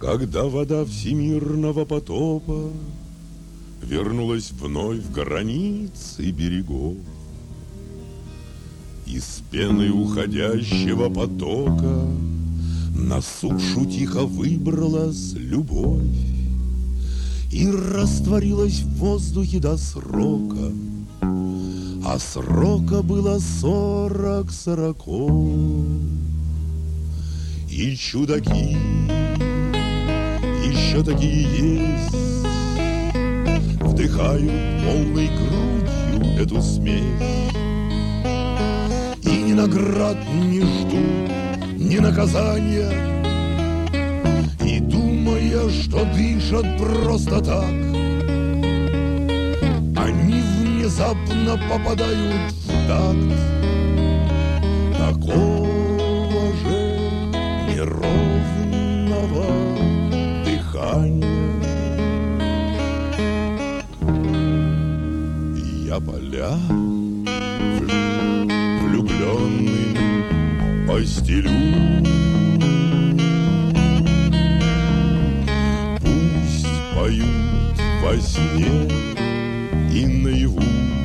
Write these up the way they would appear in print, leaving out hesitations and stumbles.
Когда вода всемирного потопа вернулась вновь в границы берегов, из пены уходящего потока на сушу тихо выбралась любовь и растворилась в воздухе до срока, а срока было 40 сороков. И чудаки еще такие есть, вдыхают полной грудью эту смесь, и ни наград не ждут, ни наказания, и думая, что дышат просто так, они внезапно попадают в такт такого же неровного дыхания. Я поля влюбленным постелю, пусть поют во сне и наяву.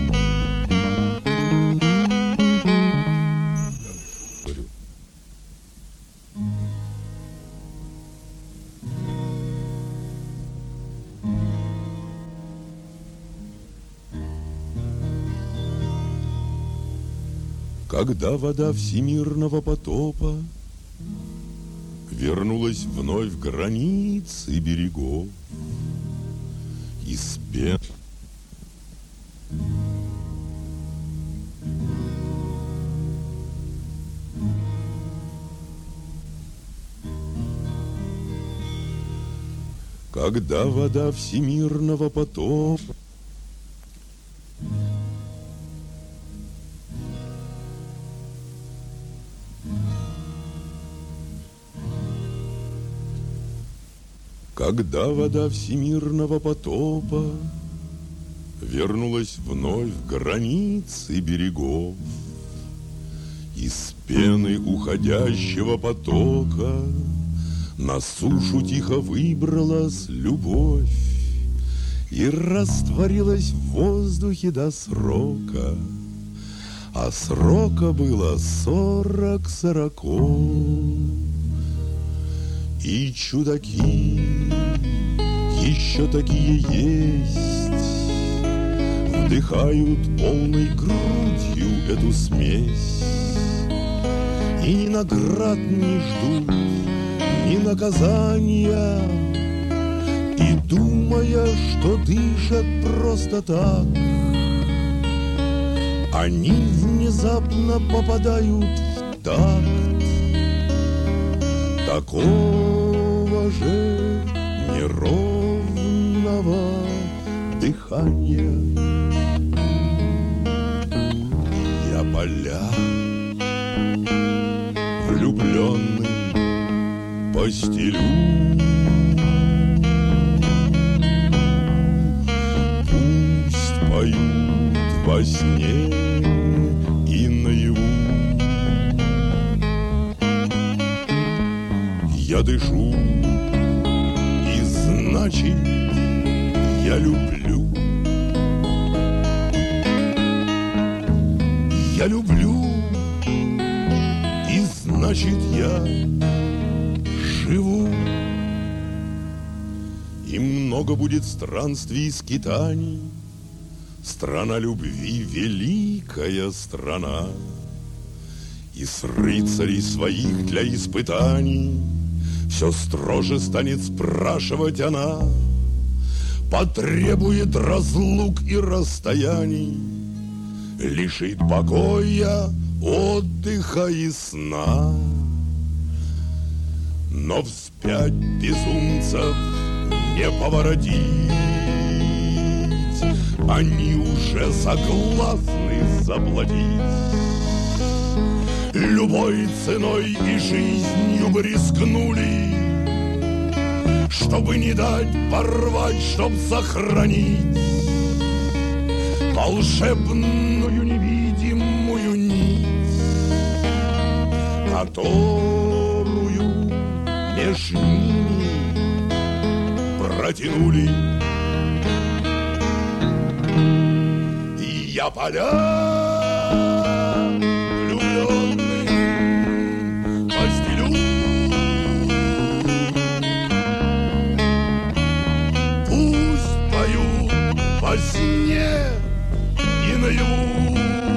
Когда вода всемирного потопа вернулась вновь в границы берегов, из пен когда вода всемирного потопа когда вода всемирного потопа вернулась вновь в границы берегов, из пены уходящего потока на сушу тихо выбралась любовь и растворилась в воздухе до срока, а срока было 40 сороков. И чудаки еще такие есть, вдыхают полной грудью эту смесь, и ни наград не ждут, ни наказания, и думая, что дышат просто так, они внезапно попадают в такт такого же неровного дыхания. Я поля влюбленным постелю, пусть поют во сне и наяву. Я дышу, и значит, я люблю. Я люблю, и значит, я живу. И много будет странствий и скитаний, страна любви, великая страна. И с рыцарей своих для испытаний все строже станет спрашивать она, потребует разлук и расстояний, лишит покоя, отдыха и сна. Но вспять безумцев не поворотить, они уже согласны заплатить любой ценой и жизнью бы рискнули, чтобы не дать порвать, чтоб сохранить волшебную невидимую нить, которую меж ними протянули. И я поля влюбленных постелю. Пусть поют во сне и наяву.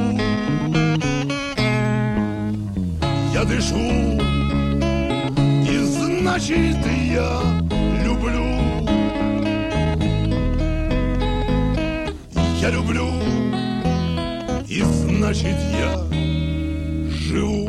Я дышу, и значит я люблю. Я люблю, и значит я живу.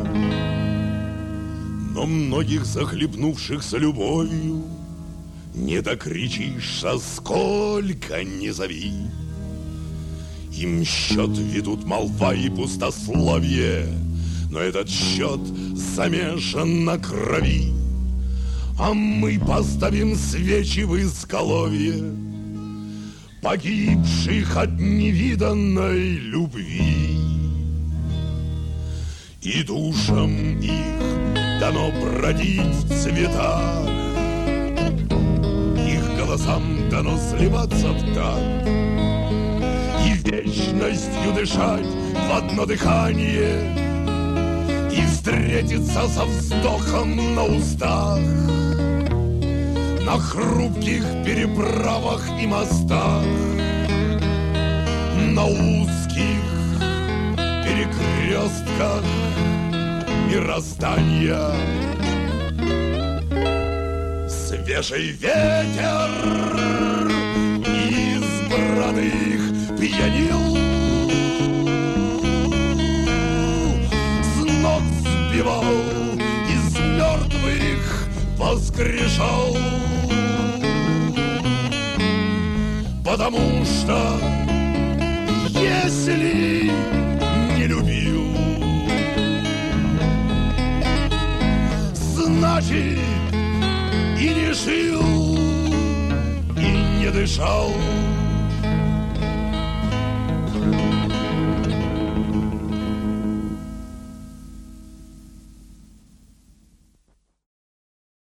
Но многих захлебнувшихся любовью не докричишься, сколько не зови. Им счет ведут молва и пустословие, но этот счет замешан на крови. А мы поставим свечи в изголовье погибших от невиданной любви. И душам их дано бродить в цветах, их голосам дано сливаться в такт и вечностью дышать в одно дыхание, и встретиться со вздохом на устах, на хрупких переправах и мостах, на узких перекрестках мироздания. Свежий ветер из бороных пьянил, с ног сбивал, из мертвых воскрешал. Потому что если не любил, значит и не жил, и не дышал.